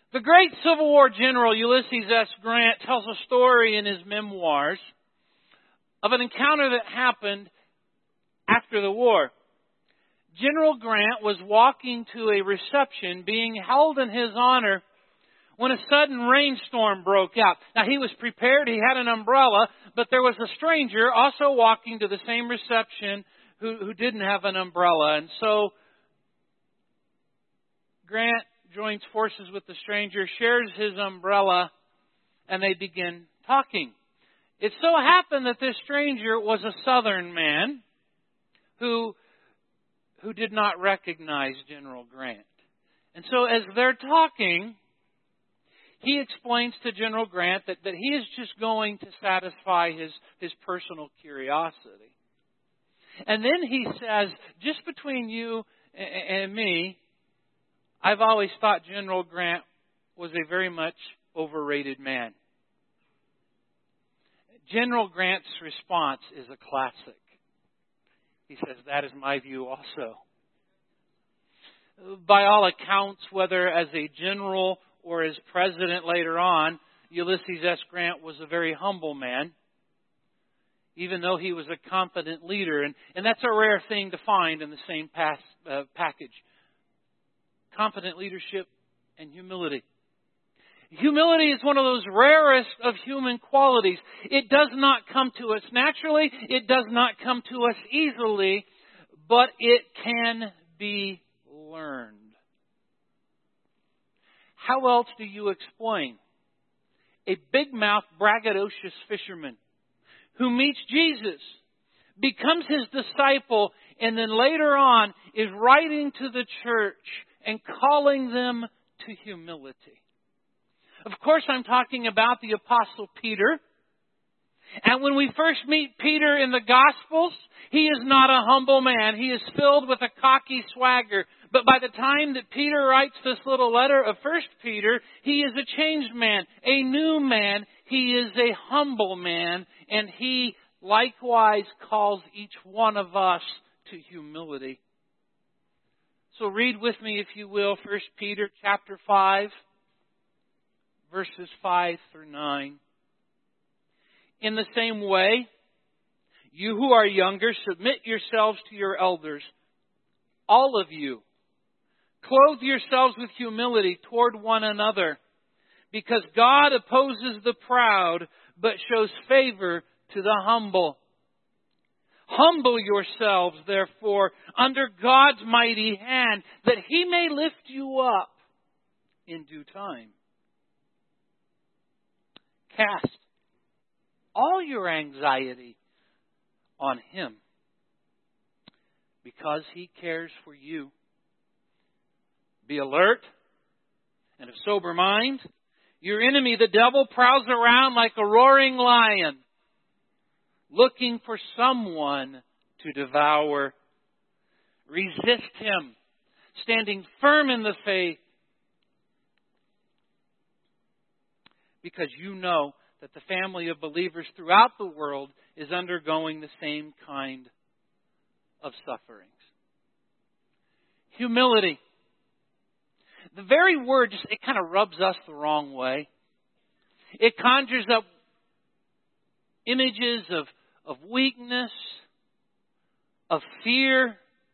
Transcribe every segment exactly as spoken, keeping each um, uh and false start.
The great Civil War general Ulysses S. Grant tells a story in his memoirs of an encounter that happened after the war. General Grant was walking to a reception being held in his honor when a sudden rainstorm broke out. Now, he was prepared. He had an umbrella, but there was a stranger also walking to the same reception who, who didn't have an umbrella. And so Grant joins forces with the stranger, shares his umbrella, and they begin talking. It so happened that this stranger was a Southern man who, who did not recognize General Grant. And so as they're talking, he explains to General Grant that, that he is just going to satisfy his, his personal curiosity. And then he says, just between you and, and me, I've always thought General Grant was a very much overrated man. General Grant's response is a classic. He says, that is my view also. By all accounts, whether as a general or as president later on, Ulysses S. Grant was a very humble man, even though he was a confident leader. And, and that's a rare thing to find in the same pass, uh, package. Confident leadership and humility. Humility is one of those rarest of human qualities. It does not come to us naturally. It does not come to us easily, but it can be learned. How else do you explain a big-mouthed, braggadocious fisherman who meets Jesus, becomes his disciple, and then later on is writing to the church and calling them to humility? Of course, I'm talking about the Apostle Peter. And when we first meet Peter in the Gospels, he is not a humble man. He is filled with a cocky swagger. But by the time that Peter writes this little letter of First Peter, he is a changed man, a new man. He is a humble man. And he likewise calls each one of us to humility. So read with me, if you will, First Peter chapter five, verses five through nine. In the same way, you who are younger, submit yourselves to your elders. All of you, clothe yourselves with humility toward one another, because God opposes the proud, but shows favor to the humble. Humble yourselves, therefore, under God's mighty hand, that He may lift you up in due time. Cast all your anxiety on Him, because He cares for you. Be alert and of sober mind. Your enemy, the devil, prowls around like a roaring lion, looking for someone to devour. Resist him, standing firm in the faith, because you know that the family of believers throughout the world is undergoing the same kind of sufferings. Humility. The very word, just it kind of rubs us the wrong way. It conjures up images of, of weakness, of fear.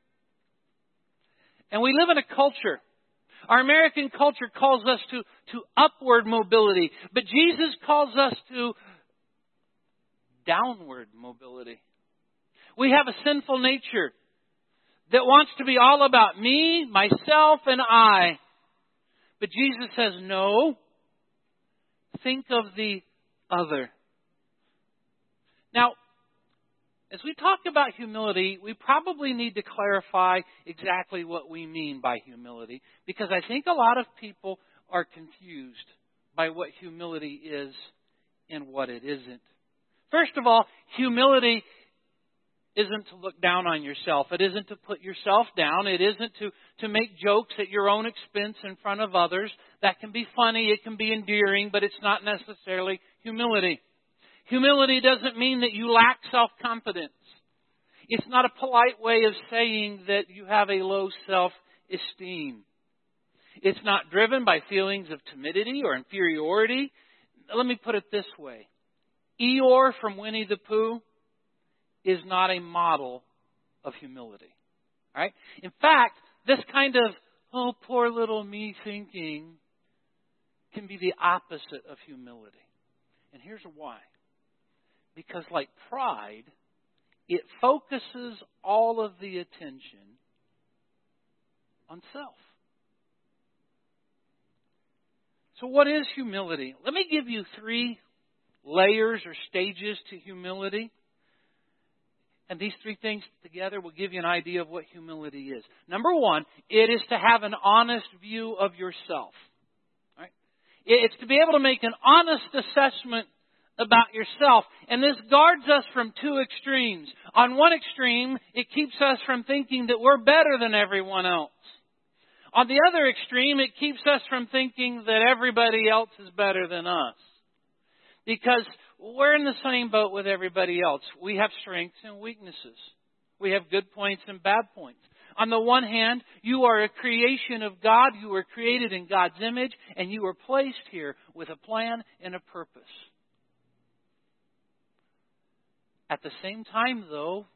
And we live in a culture. Our American culture calls us to, to upward mobility. But Jesus calls us to downward mobility. We have a sinful nature that wants to be all about me, myself, and I. But Jesus says, no. Think of the other. Now, as we talk about humility, we probably need to clarify exactly what we mean by humility, because I think a lot of people are confused by what humility is and what it isn't. First of all, humility isn't to look down on yourself. It isn't to put yourself down. It isn't to, to make jokes at your own expense in front of others. That can be funny. It can be endearing, but it's not necessarily humility. Humility doesn't mean that you lack self-confidence. It's not a polite way of saying that you have a low self-esteem. It's not driven by feelings of timidity or inferiority. Let me put it this way. Eeyore from Winnie the Pooh is not a model of humility. All right? In fact, this kind of, oh, poor little me thinking can be the opposite of humility. And here's why. Because like pride, it focuses all of the attention on self. So what is humility? Let me give you three layers or stages to humility. And these three things together will give you an idea of what humility is. Number one, it is to have an honest view of yourself. Right? It's to be able to make an honest assessment about yourself. And this guards us from two extremes. On one extreme, it keeps us from thinking that we're better than everyone else. On the other extreme, it keeps us from thinking that everybody else is better than us. Because we're in the same boat with everybody else. We have strengths and weaknesses. We have good points and bad points. On the one hand, you are a creation of God. You were created in God's image, and you were placed here with a plan and a purpose. At the same time, though,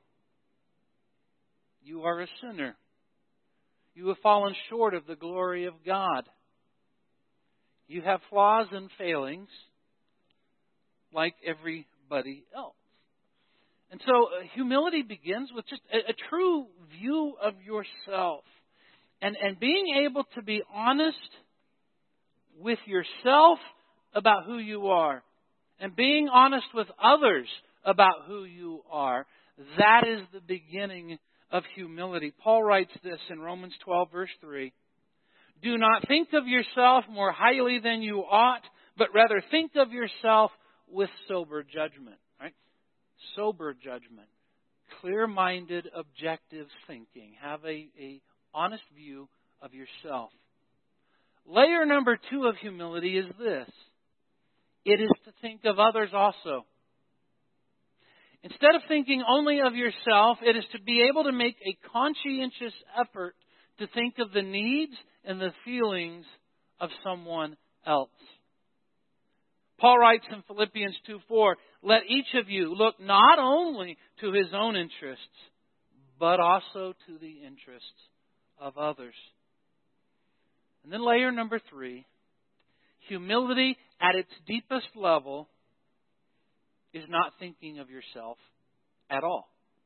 you are a sinner. You have fallen short of the glory of God. You have flaws and failings like everybody else. And so uh, humility begins with just a, a true view of yourself. And, and being able to be honest with yourself about who you are. And being honest with others about who you are. That is the beginning of humility. Paul writes this in Romans twelve, verse three. Do not think of yourself more highly than you ought, but rather think of yourself with sober judgment. Right? Sober judgment. Clear-minded, objective thinking. Have a, a honest view of yourself. Layer number two of humility is this. It is to think of others also. Instead of thinking only of yourself, it is to be able to make a conscientious effort to think of the needs and the feelings of someone else. Paul writes in Philippians two four, let each of you look not only to his own interests, but also to the interests of others. And then layer number three, humility at its deepest level is not thinking of yourself at all.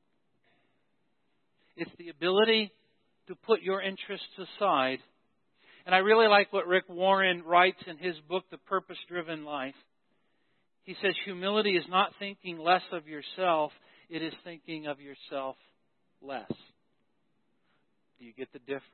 It's the ability to put your interests aside. And I really like what Rick Warren writes in his book, The Purpose-Driven Life. He says, humility is not thinking less of yourself, it is thinking of yourself less. Do you get the difference?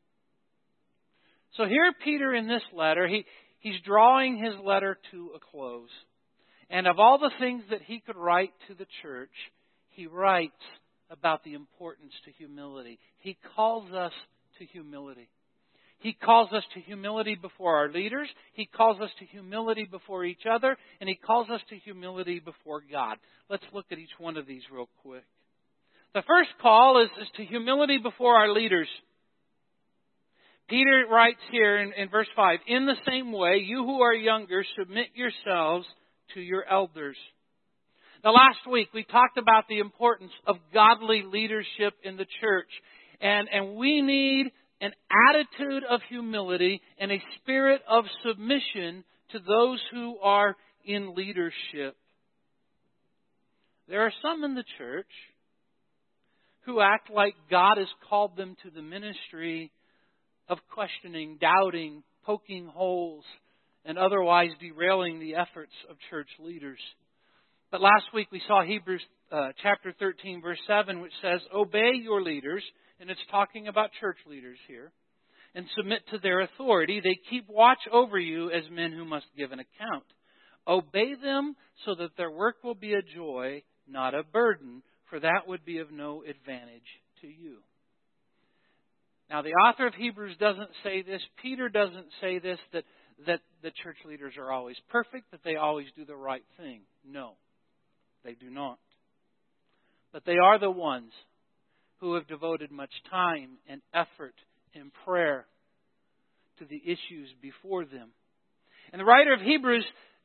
So here Peter in this letter, he, he's drawing his letter to a close. And of all the things that he could write to the church, he writes about the importance to humility. He calls us to humility. He calls us to humility before our leaders. He calls us to humility before each other. And he calls us to humility before God. Let's look at each one of these real quick. The first call is, is to humility before our leaders. Peter writes here in, in verse five, in the same way, you who are younger, submit yourselves to your elders. Now last week we talked about the importance of godly leadership in the church. And, and we need an attitude of humility and a spirit of submission to those who are in leadership. There are some in the church who act like God has called them to the ministry of questioning, doubting, poking holes, and otherwise derailing the efforts of church leaders. But last week we saw Hebrews uh, chapter thirteen, verse seven, which says, obey your leaders, and it's talking about church leaders here, and submit to their authority. They keep watch over you as men who must give an account. Obey them so that their work will be a joy, not a burden, for that would be of no advantage to you. Now the author of Hebrews doesn't say this. Peter doesn't say this, that that the church leaders are always perfect, that they always do the right thing. No, they do not. But they are the ones who have devoted much time and effort and prayer to the issues before them. And the writer of Hebrews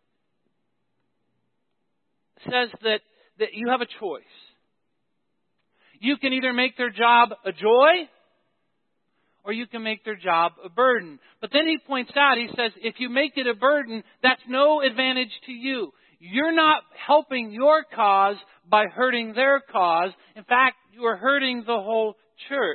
says that, that you have a choice. You can either make their job a joy, or you can make their job a burden. But then he points out, he says, if you make it a burden, that's no advantage to you. You're not helping your cause by hurting their cause. In fact, you are hurting the whole church.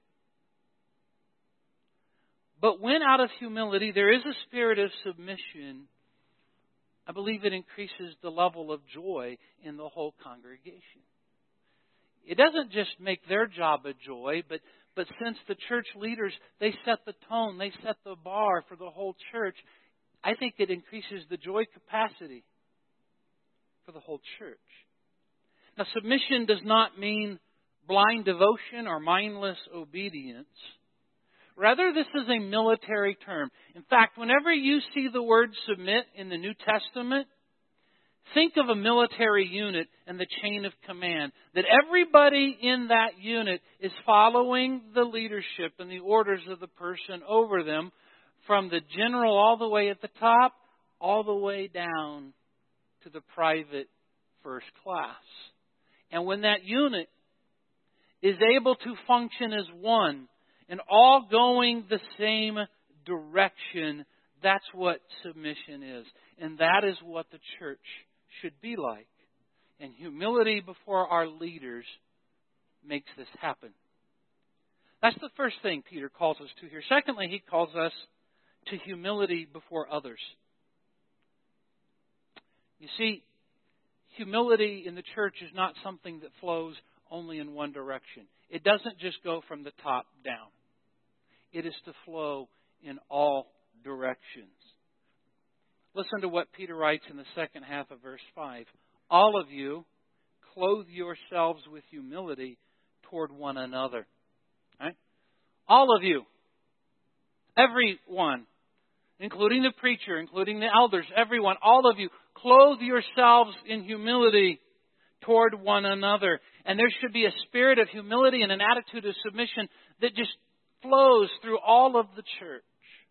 But when out of humility there is a spirit of submission, I believe it increases the level of joy in the whole congregation. It doesn't just make their job a joy, but, but since the church leaders, they set the tone, they set the bar for the whole church, I think it increases the joy capacity for the whole church. Now, submission does not mean blind devotion or mindless obedience. Rather, this is a military term. In fact, whenever you see the word submit in the New Testament, think of a military unit and the chain of command. That everybody in that unit is following the leadership and the orders of the person over them, from the general all the way at the top, all the way down to the private first class. And when that unit is able to function as one, and all going the same direction, that's what submission is. And that is what the church should be like. And humility before our leaders makes this happen. That's the first thing Peter calls us to here. Secondly, he calls us to humility before others. You see, humility in the church is not something that flows only in one direction. It doesn't just go from the top down. It is to flow in all directions. Listen to what Peter writes in the second half of verse five. All of you clothe yourselves with humility toward one another. Right? All of you. Everyone. Including the preacher, including the elders, everyone. All of you. Clothe yourselves in humility toward one another. And there should be a spirit of humility and an attitude of submission that just flows through all of the church.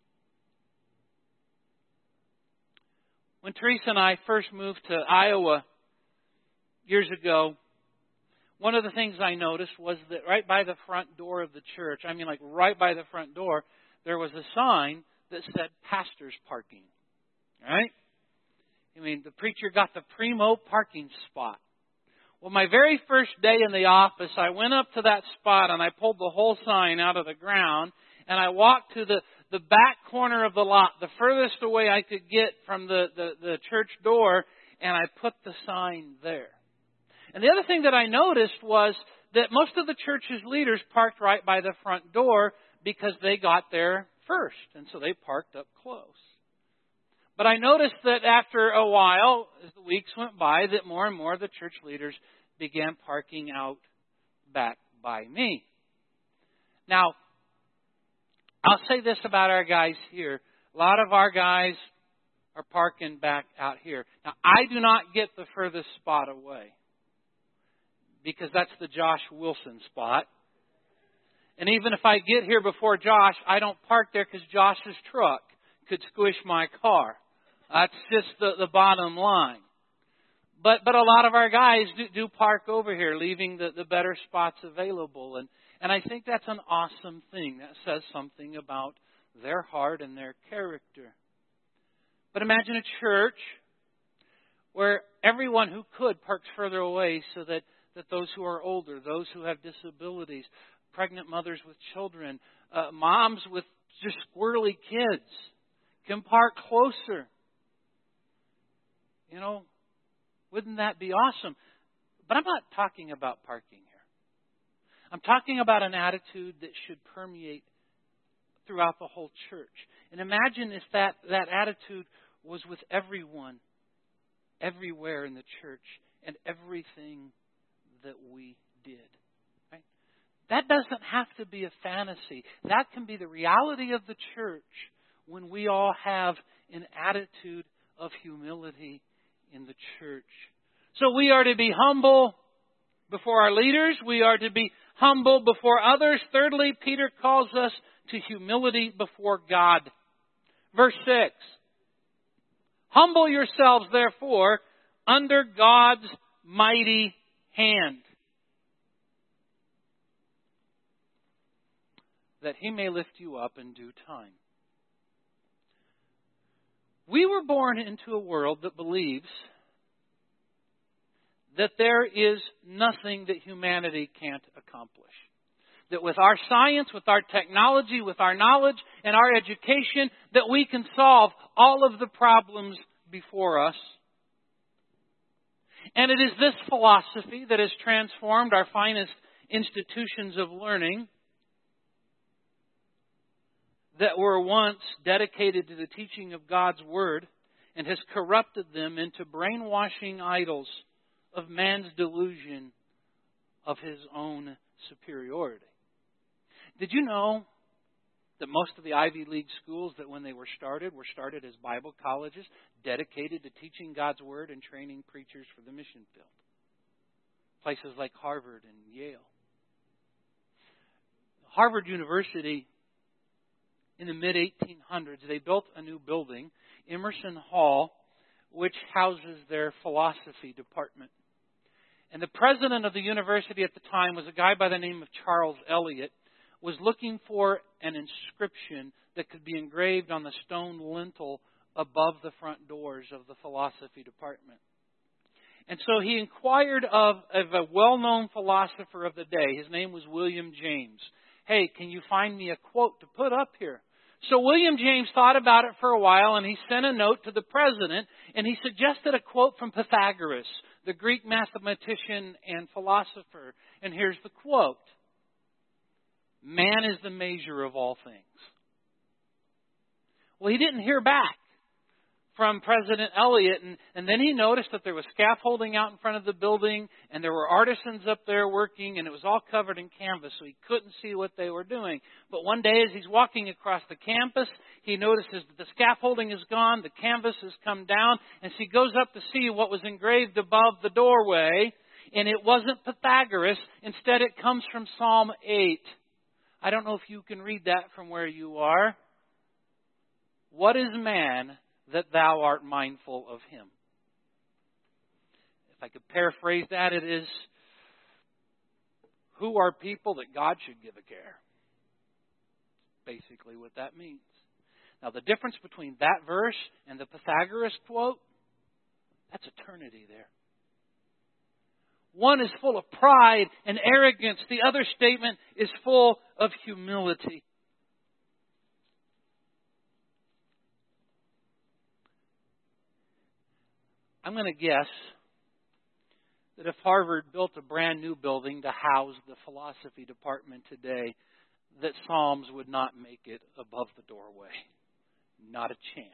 When Teresa and I first moved to Iowa years ago, one of the things I noticed was that right by the front door of the church, I mean like right by the front door, there was a sign that said pastor's parking. Right? I mean, the preacher got the primo parking spot. Well, my very first day in the office, I went up to that spot and I pulled the whole sign out of the ground and I walked to the, the back corner of the lot, the furthest away I could get from the, the, the church door, and I put the sign there. And the other thing that I noticed was that most of the church's leaders parked right by the front door because they got there first, and so they parked up close. But I noticed that after a while, as the weeks went by, that more and more of the church leaders began parking out back by me. Now, I'll say this about our guys here. A lot of our guys are parking back out here. Now, I do not get the furthest spot away because that's the Josh Wilson spot. And even if I get here before Josh, I don't park there because Josh's truck could squish my car. That's just the, the bottom line. But but a lot of our guys do, do park over here, leaving the, the better spots available. And, and I think that's an awesome thing. That says something about their heart and their character. But imagine a church where everyone who could parks further away so that, that those who are older, those who have disabilities, pregnant mothers with children, uh, moms with just squirrely kids can park closer. You know, wouldn't that be awesome? But I'm not talking about parking here. I'm talking about an attitude that should permeate throughout the whole church. And imagine if that, that attitude was with everyone, everywhere in the church, and everything that we did. Right? That doesn't have to be a fantasy. That can be the reality of the church when we all have an attitude of humility in the church. So we are to be humble before our leaders. We are to be humble before others. Thirdly, Peter calls us to humility before God. Verse six. Humble yourselves, therefore, under God's mighty hand, that He may lift you up in due time. We were born into a world that believes that there is nothing that humanity can't accomplish. That with our science, with our technology, with our knowledge and our education, that we can solve all of the problems before us. And it is this philosophy that has transformed our finest institutions of learning that were once dedicated to the teaching of God's Word and has corrupted them into brainwashing idols of man's delusion of his own superiority. Did you know that most of the Ivy League schools that when they were started were started as Bible colleges dedicated to teaching God's Word and training preachers for the mission field? Places like Harvard and Yale. Harvard University, in the mid eighteen hundreds, they built a new building, Emerson Hall, which houses their philosophy department. And the president of the university at the time was a guy by the name of Charles Eliot, was looking for an inscription that could be engraved on the stone lintel above the front doors of the philosophy department. And so he inquired of, of a well-known philosopher of the day. His name was William James. Hey, can you find me a quote to put up here? So William James thought about it for a while, and he sent a note to the president, and he suggested a quote from Pythagoras, the Greek mathematician and philosopher. And here's the quote. Man is the measure of all things. Well, he didn't hear back from President Eliot, and, and then he noticed that there was scaffolding out in front of the building, and there were artisans up there working, and it was all covered in canvas, so he couldn't see what they were doing. But one day as he's walking across the campus, he notices that the scaffolding is gone, the canvas has come down, and so he goes up to see what was engraved above the doorway, and it wasn't Pythagoras. Instead, it comes from Psalm eight. I don't know if you can read that from where you are. What is man that thou art mindful of him? If I could paraphrase that, it is, who are people that God should give a care? Basically what that means. Now the difference between that verse and the Pythagoras quote, that's eternity there. One is full of pride and arrogance. The other statement is full of humility. I'm going to guess that if Harvard built a brand new building to house the philosophy department today, that Psalms would not make it above the doorway. Not a chance.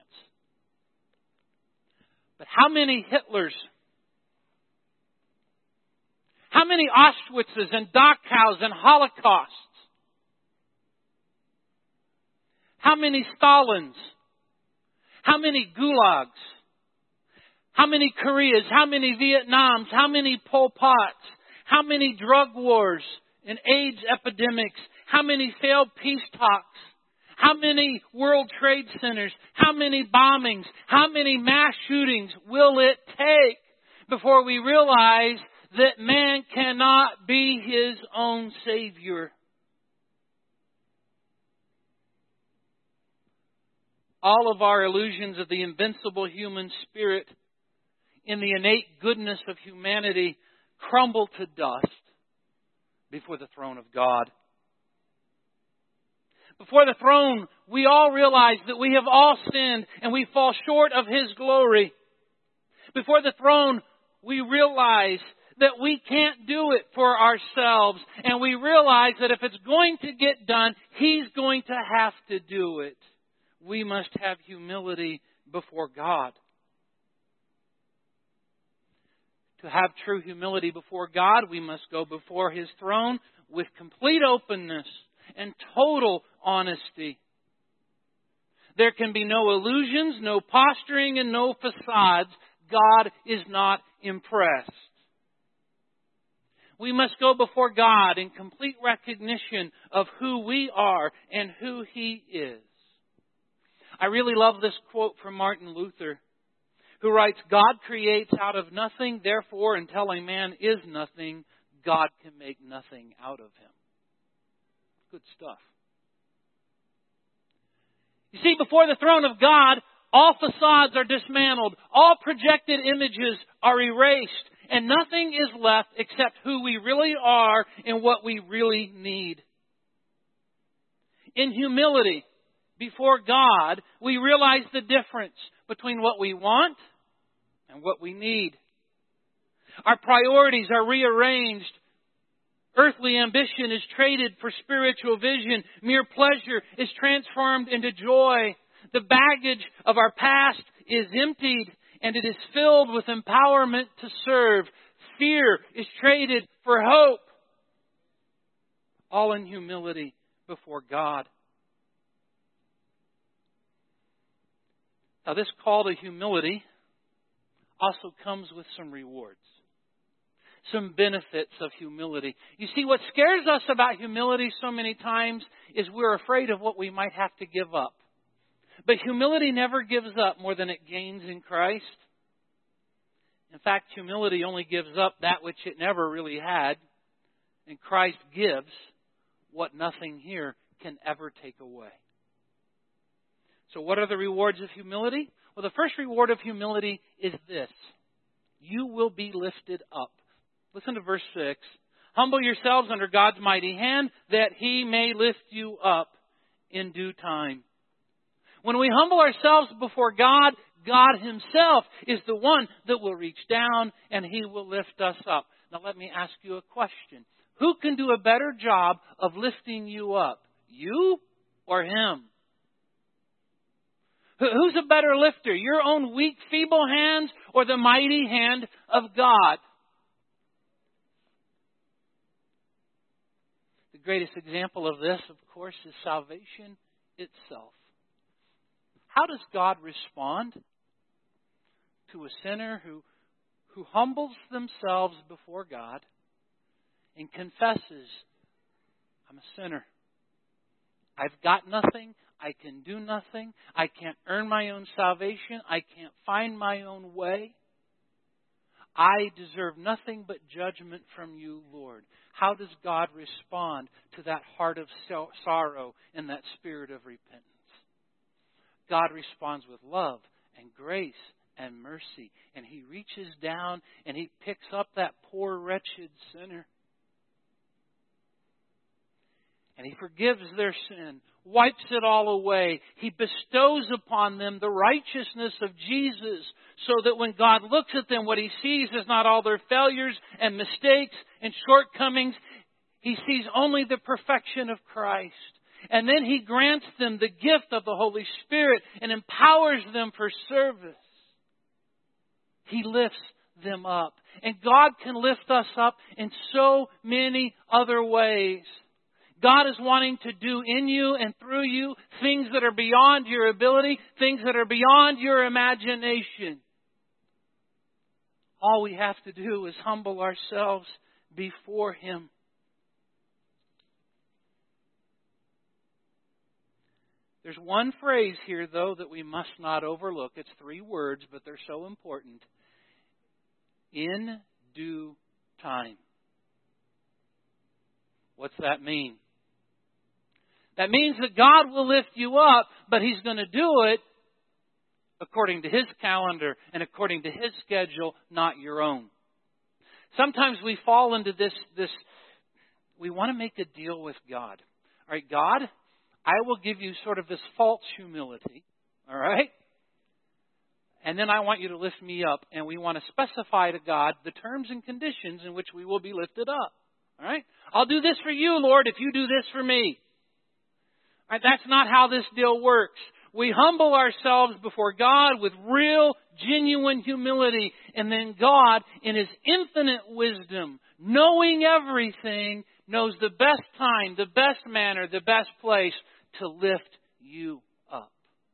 But how many Hitlers, how many Auschwitzes and Dachau and Holocausts, how many Stalins, how many Gulags, how many Koreas, how many Vietnams, how many Pol Pots, how many drug wars and AIDS epidemics, how many failed peace talks, how many World Trade Centers, how many bombings, how many mass shootings will it take before we realize that man cannot be his own Savior? All of our illusions of the invincible human spirit in the innate goodness of humanity crumble to dust before the throne of God. Before the throne, we all realize that we have all sinned and we fall short of His glory. Before the throne, we realize that we can't do it for ourselves. And we realize that if it's going to get done, He's going to have to do it. We must have humility before God. To have true humility before God, we must go before His throne with complete openness and total honesty. There can be no illusions, no posturing, and no facades. God is not impressed. We must go before God in complete recognition of who we are and who He is. I really love this quote from Martin Luther, who writes, God creates out of nothing, therefore, until a man is nothing, God can make nothing out of him. Good stuff. You see, before the throne of God, all facades are dismantled, all projected images are erased, and nothing is left except who we really are and what we really need. In humility, before God, we realize the difference between what we want and what we need. Our priorities are rearranged. Earthly ambition is traded for spiritual vision. Mere pleasure is transformed into joy. The baggage of our past is emptied and it is filled with empowerment to serve. Fear is traded for hope. All in humility before God. Now, this call to humility also comes with some rewards, some benefits of humility. You see, what scares us about humility so many times is we're afraid of what we might have to give up. But humility never gives up more than it gains in Christ. In fact, humility only gives up that which it never really had, and Christ gives what nothing here can ever take away. So what are the rewards of humility? Well, the first reward of humility is this. You will be lifted up. Listen to verse six. Humble yourselves under God's mighty hand, that He may lift you up in due time. When we humble ourselves before God, God Himself is the one that will reach down and He will lift us up. Now let me ask you a question. Who can do a better job of lifting you up? You or Him? Who's a better lifter? Your own weak, feeble hands or the mighty hand of God? The greatest example of this, of course, is salvation itself. How does God respond to a sinner who, who humbles themselves before God and confesses, I'm a sinner. I've got nothing. I can do nothing. I can't earn my own salvation. I can't find my own way. I deserve nothing but judgment from you, Lord. How does God respond to that heart of sorrow and that spirit of repentance? God responds with love and grace and mercy. And He reaches down and He picks up that poor, wretched sinner. And He forgives their sin, wipes it all away. He bestows upon them the righteousness of Jesus so that when God looks at them, what He sees is not all their failures and mistakes and shortcomings. He sees only the perfection of Christ. And then He grants them the gift of the Holy Spirit and empowers them for service. He lifts them up. And God can lift us up in so many other ways. God is wanting to do in you and through you things that are beyond your ability, things that are beyond your imagination. All we have to do is humble ourselves before Him. There's one phrase here, though, that we must not overlook. It's three words, but they're so important. In due time. What's that mean? That means that God will lift you up, but He's going to do it according to His calendar and according to His schedule, not your own. Sometimes we fall into this, this we want to make a deal with God. All right, God, I will give you sort of this false humility, all right? And then I want you to lift me up, and we want to specify to God the terms and conditions in which we will be lifted up, all right? I'll do this for you, Lord, if you do this for me. All right, that's not how this deal works. We humble ourselves before God with real, genuine humility, and then God, in His infinite wisdom, knowing everything, knows the best time, the best manner, the best place to lift you up.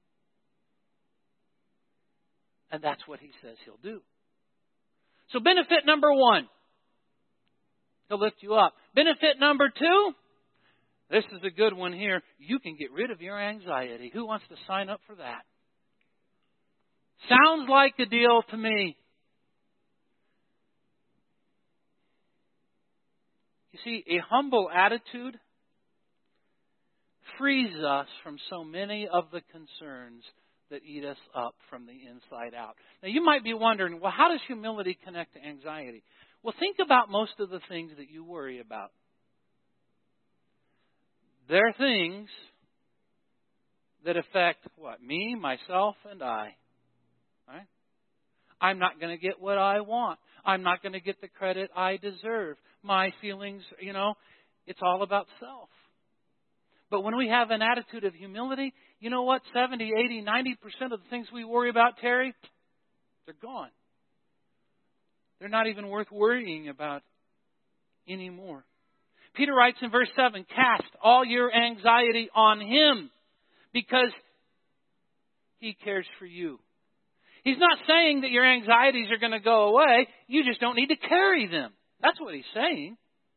And that's what He says He'll do. So benefit number one, He'll lift you up. Benefit number two, This is a good one here. You can get rid of your anxiety. Who wants to sign up for that? Sounds like a deal to me. You see, a humble attitude frees us from so many of the concerns that eat us up from the inside out. Now, you might be wondering, well, how does humility connect to anxiety? Well, think about most of the things that you worry about. They're things that affect what? Me, myself, and I. Right? I'm not going to get what I want. I'm not going to get the credit I deserve. My feelings, you know, it's all about self. But when we have an attitude of humility, you know what? seventy, eighty, ninety percent of the things we worry about, Terry, they're gone. They're not even worth worrying about anymore. Peter writes in verse seven, cast all your anxiety on Him because He cares for you. He's not saying that your anxieties are going to go away. You just don't need to carry them. That's what He's saying.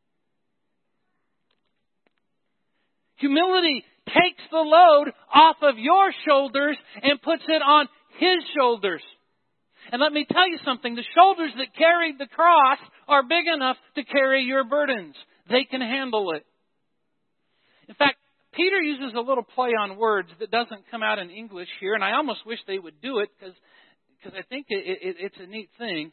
Humility takes the load off of your shoulders and puts it on His shoulders. And let me tell you something. The shoulders that carried the cross are big enough to carry your burdens. They can handle it. In fact, Peter uses a little play on words that doesn't come out in English here, and I almost wish they would do it because because I think it, it, it's a neat thing.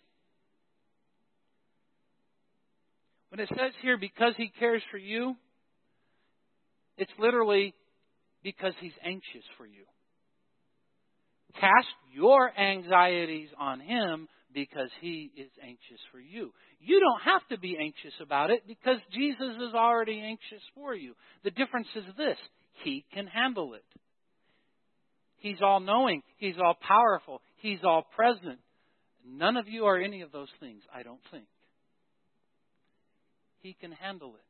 When it says here, because He cares for you, it's literally because He's anxious for you. Cast your anxieties on Him because He is anxious for you. You don't have to be anxious about it because Jesus is already anxious for you. The difference is this: He can handle it. He's all-knowing. He's all-powerful. He's all-present. None of you are any of those things, I don't think. He can handle it.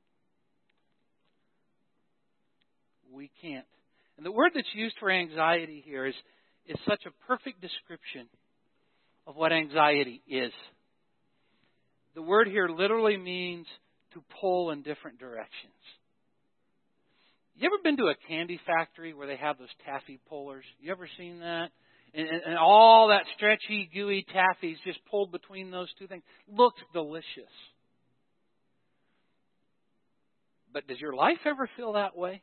We can't. And the word that's used for anxiety here is, is such a perfect description of what anxiety is. The word here literally means to pull in different directions. You ever been to a candy factory where they have those taffy pullers? You ever seen that? And, and, and all that stretchy, gooey taffy is just pulled between those two things. Looks delicious. But does your life ever feel that way?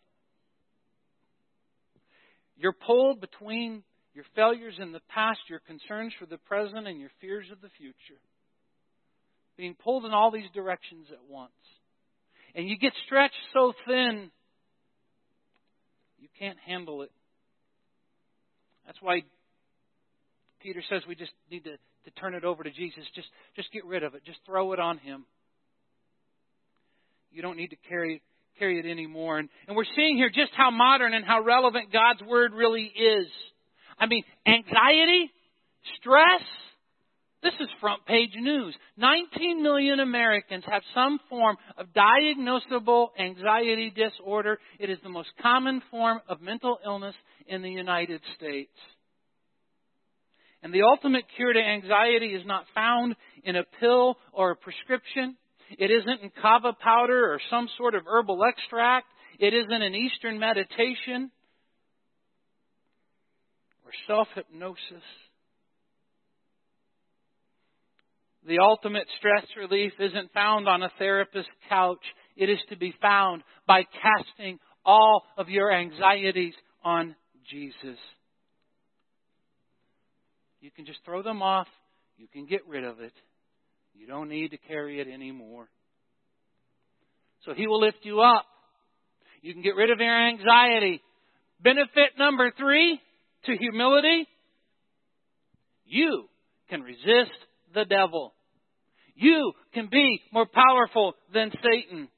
You're pulled between your failures in the past, your concerns for the present, and your fears of the future. Being pulled in all these directions at once. And you get stretched so thin, you can't handle it. That's why Peter says we just need to, to turn it over to Jesus. Just, just get rid of it. Just throw it on Him. You don't need to carry carry it anymore. And, and we're seeing here just how modern and how relevant God's Word really is. I mean, anxiety, stress, this is front page news. nineteen million Americans have some form of diagnosable anxiety disorder. It is the most common form of mental illness in the United States. And the ultimate cure to anxiety is not found in a pill or a prescription. It isn't in kava powder or some sort of herbal extract. It isn't in Eastern meditation or self-hypnosis. The ultimate stress relief isn't found on a therapist's couch. It is to be found by casting all of your anxieties on Jesus. You can just throw them off. You can get rid of it. You don't need to carry it anymore. So He will lift you up. You can get rid of your anxiety. Benefit number three to humility. You can resist the devil. You can be more powerful than Satan.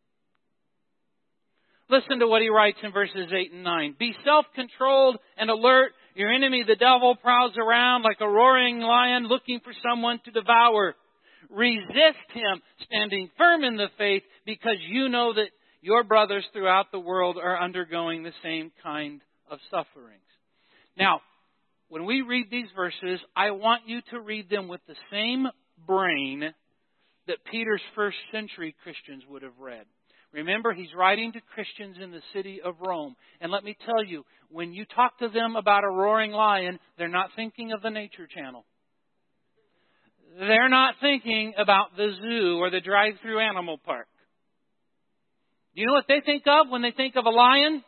Listen to what he writes in verses eight and nine. Be self-controlled and alert. Your enemy, the devil, prowls around like a roaring lion looking for someone to devour. Resist him, standing firm in the faith, because you know that your brothers throughout the world are undergoing the same kind of sufferings. Now, when we read these verses, I want you to read them with the same brain that Peter's first century Christians would have read. Remember, he's writing to Christians in the city of Rome. And let me tell you, when you talk to them about a roaring lion, they're not thinking of the Nature Channel. They're not thinking about the zoo or the drive-through animal park. Do you know what they think of when they think of a lion?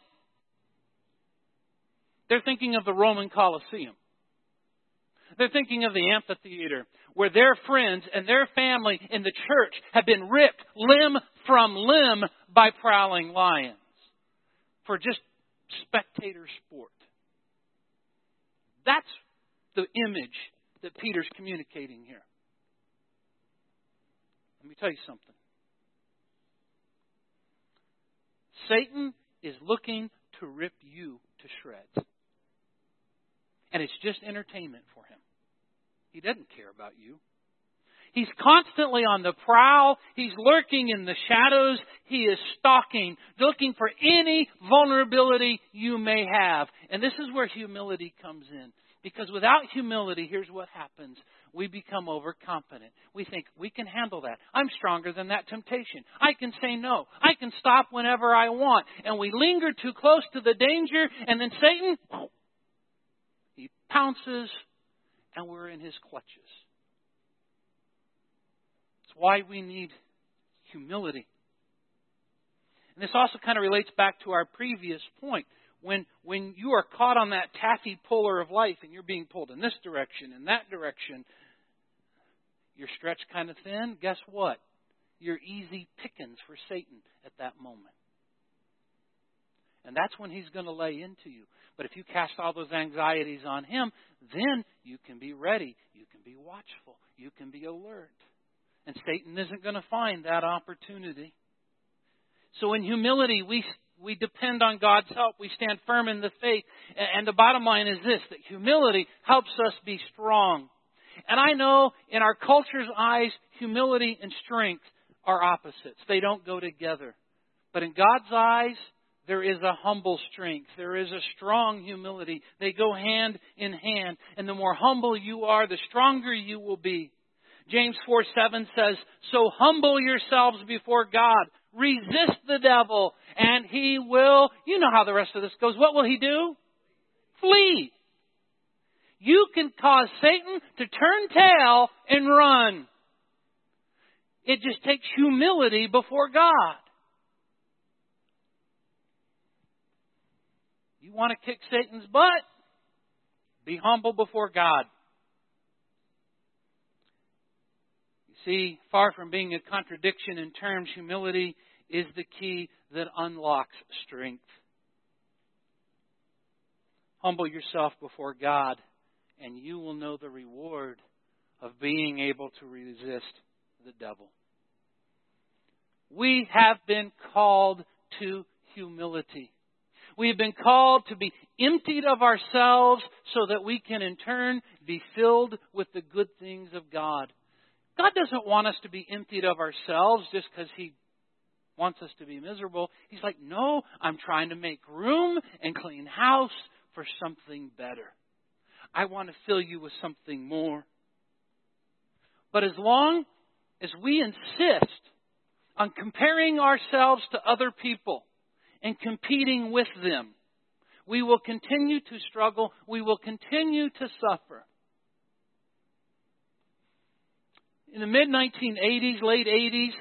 They're thinking of the Roman Colosseum. They're thinking of the amphitheater where their friends and their family in the church have been ripped limb from limb by prowling lions for just spectator sport. That's the image that Peter's communicating here. Let me tell you something. Satan is looking to rip you to shreds. And it's just entertainment for him. He doesn't care about you. He's constantly on the prowl. He's lurking in the shadows. He is stalking, looking for any vulnerability you may have. And this is where humility comes in. Because without humility, here's what happens. We become overconfident. We think, we can handle that. I'm stronger than that temptation. I can say no. I can stop whenever I want. And we linger too close to the danger. And then Satan, he pounces, and we're in his clutches. It's why we need humility. And this also kind of relates back to our previous point. When, when you are caught on that taffy puller of life and you're being pulled in this direction and that direction, you're stretched kind of thin, guess what? You're easy pickings for Satan at that moment. And that's when he's going to lay into you. But if you cast all those anxieties on him, then you can be ready. You can be watchful. You can be alert. And Satan isn't going to find that opportunity. So in humility, we we depend on God's help. We stand firm in the faith. And the bottom line is this, that humility helps us be strong. And I know in our culture's eyes, humility and strength are opposites. They don't go together. But in God's eyes, there is a humble strength. There is a strong humility. They go hand in hand. And the more humble you are, the stronger you will be. James four seven says, so humble yourselves before God. Resist the devil, and he will, you know how the rest of this goes. What will he do? Flee. You can cause Satan to turn tail and run. It just takes humility before God. You want to kick Satan's butt? Be humble before God. You see, far from being a contradiction in terms, humility is the key that unlocks strength. Humble yourself before God, and you will know the reward of being able to resist the devil. We have been called to humility. We have been called to be emptied of ourselves so that we can in turn be filled with the good things of God. God doesn't want us to be emptied of ourselves just because He wants us to be miserable. He's like, no, I'm trying to make room and clean house for something better. I want to fill you with something more. But as long as we insist on comparing ourselves to other people and competing with them, we will continue to struggle. We will continue to suffer. In the mid nineteen eighties, late eighties,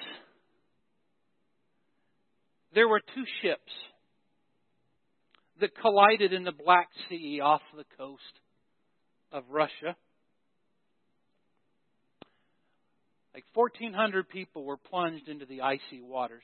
there were two ships that collided in the Black Sea off the coast of Russia. Like fourteen hundred people were plunged into the icy waters.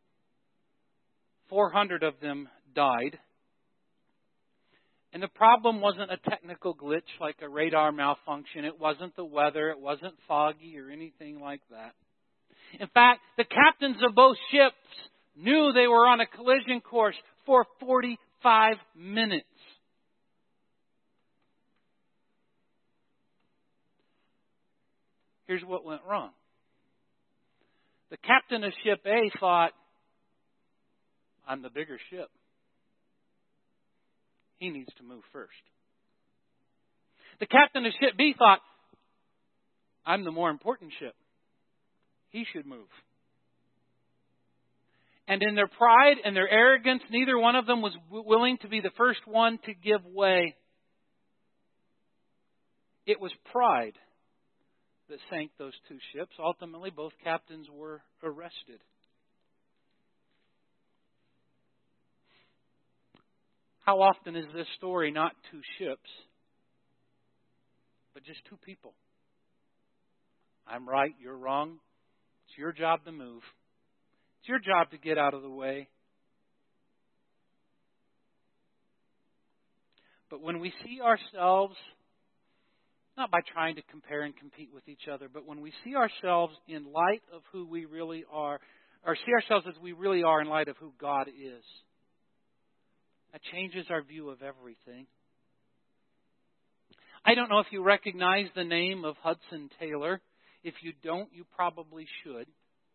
four hundred of them died. And the problem wasn't a technical glitch like a radar malfunction. It wasn't the weather. It wasn't foggy or anything like that. In fact, the captains of both ships knew they were on a collision course for forty-five minutes. Here's what went wrong. The captain of ship A thought, I'm the bigger ship. He needs to move first. The captain of ship B thought, I'm the more important ship. He should move. And in their pride and their arrogance, neither one of them was willing to be the first one to give way. It was pride that sank those two ships. Ultimately, both captains were arrested. How often is this story not two ships, but just two people? I'm right, you're wrong. It's your job to move. It's your job to get out of the way. But when we see ourselves, not by trying to compare and compete with each other, but when we see ourselves in light of who we really are, or see ourselves as we really are in light of who God is, that changes our view of everything. I don't know if you recognize the name of Hudson Taylor. If you don't, you probably should.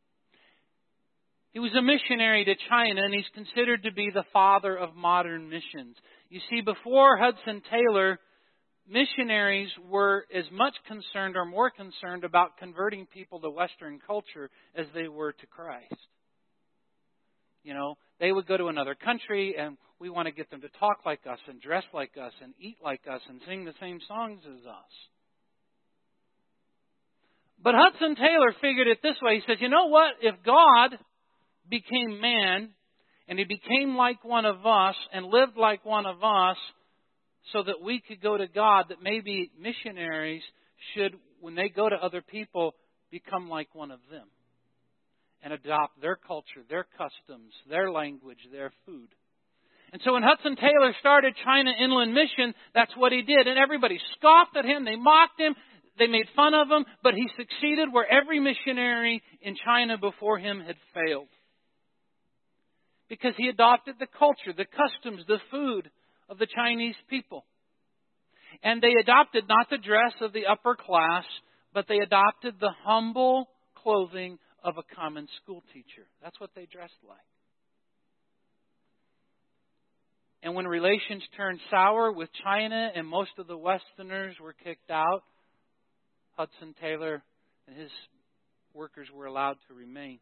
He was a missionary to China, and he's considered to be the father of modern missions. You see, before Hudson Taylor, missionaries were as much concerned or more concerned about converting people to Western culture as they were to Christ. You know, they would go to another country and we want to get them to talk like us and dress like us and eat like us and sing the same songs as us. But Hudson Taylor figured it this way. He says, you know what? If God became man and He became like one of us and lived like one of us so that we could go to God, that maybe missionaries should, when they go to other people, become like one of them and adopt their culture, their customs, their language, their food. And so when Hudson Taylor started China Inland Mission, that's what he did. And everybody scoffed at him. They mocked him. They made fun of him. But he succeeded where every missionary in China before him had failed. Because he adopted the culture, the customs, the food of the Chinese people. And they adopted not the dress of the upper class, but they adopted the humble clothing of a common school teacher. That's what they dressed like. And when relations turned sour with China and most of the Westerners were kicked out, Hudson Taylor and his workers were allowed to remain.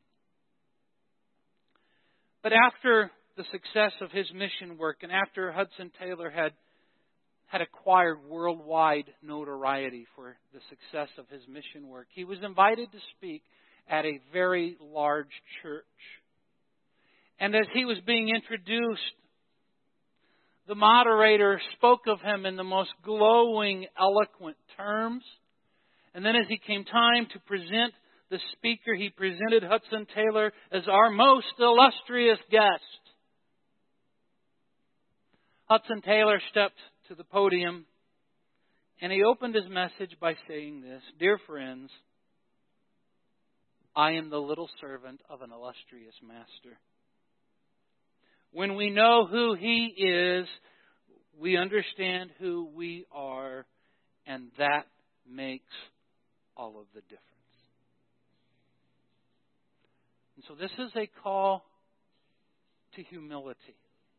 But after the success of his mission work and after Hudson Taylor had, had acquired worldwide notoriety for the success of his mission work, he was invited to speak at a very large church. And as he was being introduced, the moderator spoke of him in the most glowing, eloquent terms. And then as he came time to present the speaker, he presented Hudson Taylor as our most illustrious guest. Hudson Taylor stepped to the podium and he opened his message by saying this: "Dear friends, I am the little servant of an illustrious master. When we know who He is, we understand who we are, and that makes all of the difference." And so this is a call to humility.